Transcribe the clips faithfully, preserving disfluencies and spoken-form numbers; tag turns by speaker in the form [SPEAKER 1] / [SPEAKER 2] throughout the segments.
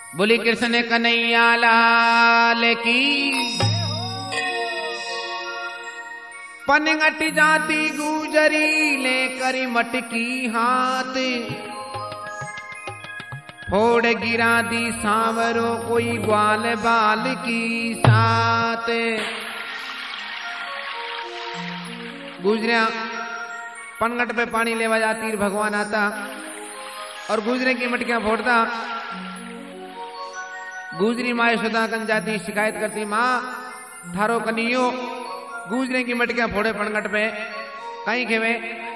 [SPEAKER 1] बोली कृष्ण कन्हैया लाल की। पनघट जाती गुजरी ले करी मटकी हाथ, फोड़ गिरा दी सांवरो कोई ग्वाल बाल की साथ। गुजरिया पनघट पे पानी लेवा जाती, भगवान आता और गुजरे की मटकियां फोड़ता। गुजरी माँ यशोदा कन जाती, शिकायत करती, माँ थारो कन्हैयो गुजरे की मटकियां फोड़े पनघट पे, कहीं खेवे।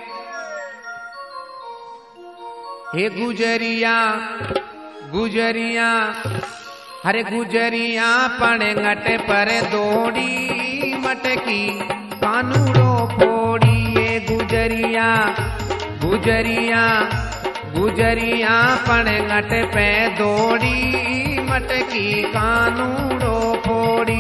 [SPEAKER 1] हे गुजरिया गुजरिया हरे गुजरिया पनघट पर दौड़ी मटकी कानूड़ो फोड़ी। ये गुजरिया गुजरिया गुजरिया पनघट पे दौड़ी मटकी कानूड़ो फोड़ी।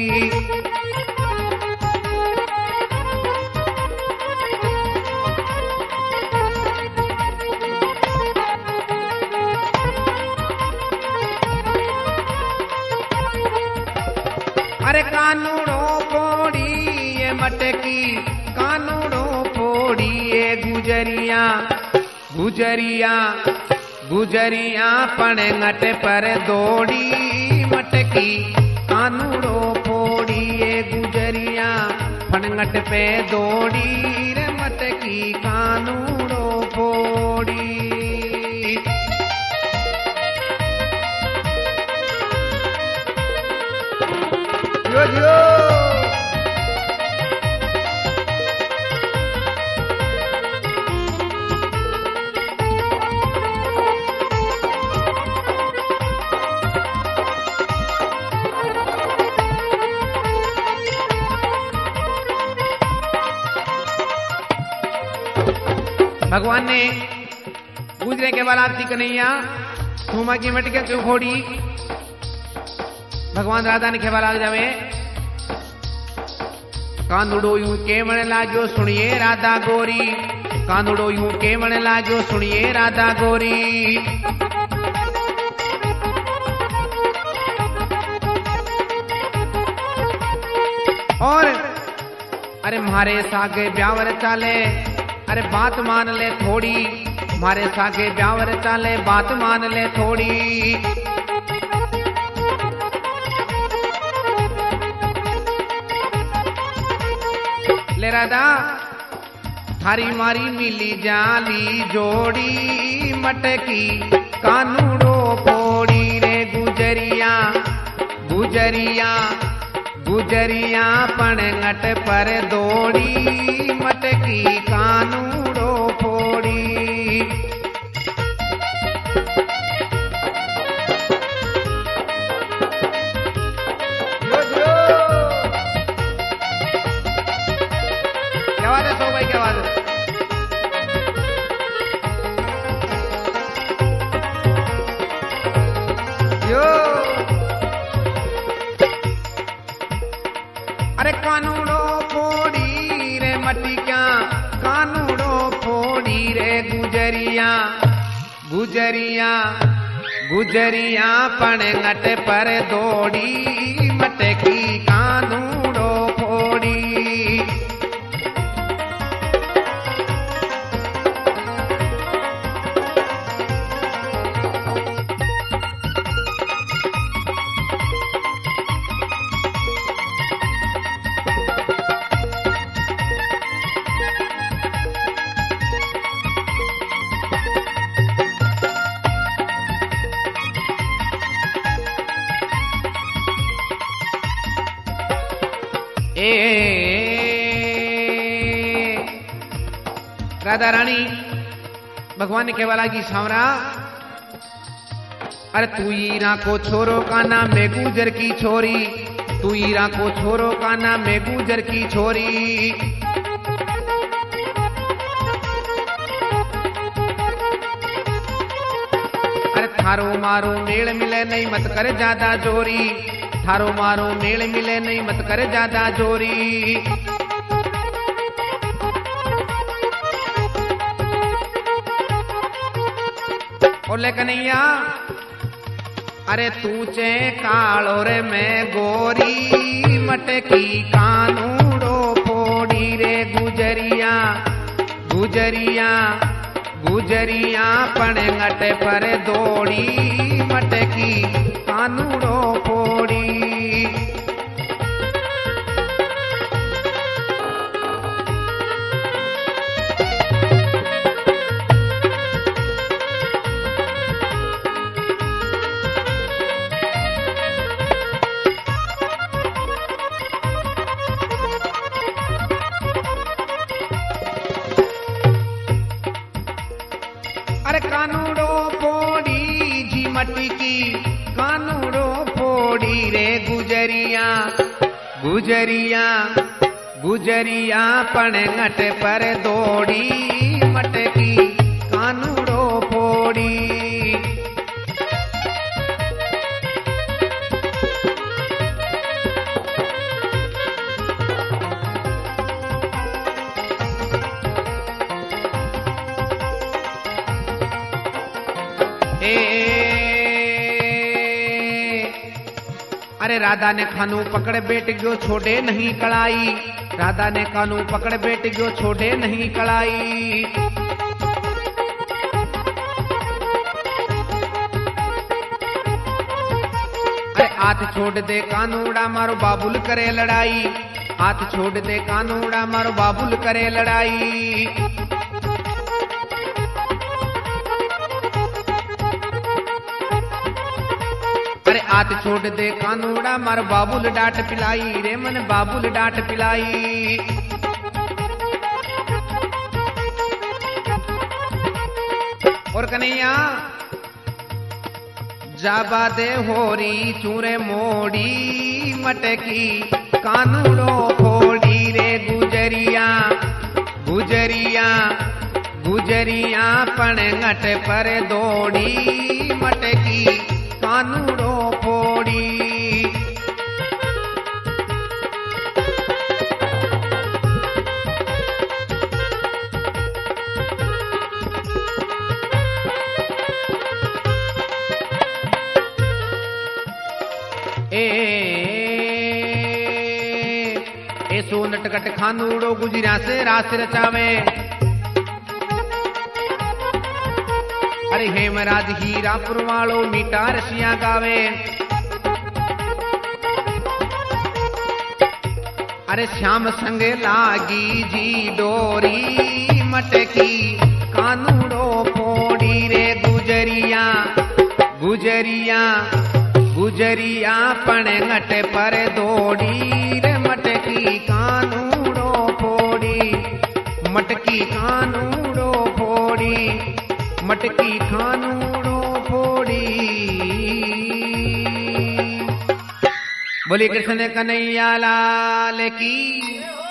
[SPEAKER 1] अरे कानूड़ो फोड़ी ये मटकी कानूड़ो फोड़ी। ये गुजरिया गुजरिया गुजरिया पनघट पर दौड़ी मटकी कानूड़ो फोड़ी। ये गुजरिया पनघट पे दौड़ी रे मटकी कानूड़ो फोड़ी। जो जो भगवान ने गुजरे के बाद आती कन्हैया सुमा की मटकियां क्यों फोड़ी। भगवान राधा ने खेवा लाग जावे, कांदुड़ो यूं केवण लागो सुनिए राधा गोरी। कांदुड़ो यूं केवण लागो सुनिए राधा गोरी। और अरे मारे सागे ब्यावर चाले, अरे बात मान ले थोड़ी। मारे सागे ब्यावर चाले बात मान ले थोड़ी। ले राधा थारी मारी मिली जाली जोड़ी मटकी कानूड़ो फोड़ी। रे गुजरिया गुजरिया गुजरिया पनघट पर दौड़ी मटकी कानूड़ो फोड़ी। जो जो क्या बात है सो भाई, क्या बात है। जो अरे कानूड़ो फोड़ी रे मटकियां कानूड़ो फोड़ी। रे गुजरिया गुजरिया गुजरिया पनघट पर दौड़ी मटकी कानूड़ो फोड़ी। ए राधा रानी भगवान ने केवला की सांवरा, अरे तू ईरा को छोरो का नाम मैं गुजर की छोरी। तू ईरा को छोरो का नाम मैं गुजर की छोरी। अरे थारो मारो मेल मिले नहीं मत कर ज्यादा जोरी। थारो मारो मेल मिले नहीं मत कर ज्यादा जोरी। और ले कन्हैया अरे तूचे कालो रे मैं गोरी मटकी कानूड़ो फोड़ी रे गुजरिया गुजरिया गुजरिया पणगट पर दौड़ी मटकी कानूड़ो फोड़ी। अरे कानूड़ो फोड़ी जी मटकी कानूड़ो फोड़ी रे गुजरिया गुजरिया गुजरिया पणगट पर दौड़ी मटकी कानूड़ो फोड़ी। अरे राधा ने खानू पकड़ बैठ गयो छोड़े नहीं कड़ाई, राधा ने कानू पकड़ बैठ गयो छोड़े नहीं कड़ाई। अरे हाथ छोड़ दे कानूड़ा मारो बाबुल करे लड़ाई, हाथ छोड़ दे कानूड़ा मारो बाबुल करे लड़ाई। अरे हाथ छोड़ दे कानूड़ा मार बाबुल डांट पिलाई रे मन बाबुल डांट पिलाई। और कन्हैया जाबा दे होरी चूरे मोड़ी मटकी कानूड़ो फोड़ी रे गुजरिया गुजरिया गुजरिया पणगट पर दौड़ी मटकी कानूड़ो फोड़ी। ए ऐसो नटकट खानूड़ो गुजरिया से रास रचावे। अरे हेमराज हीरापुर वालो मीठा रसिया गावे। अरे श्याम संग लागी जी डोरी मटकी कानूड़ो फोड़ी रे गुजरिया गुजरिया गुजरिया पणगट पर दौड़ी रे मटकी कानूड़ो फोड़ी मटकी कानूड़ो फोड़ी मटकी कानूड़ो फोड़ी। बोले कृष्ण कन्हैया लाल की।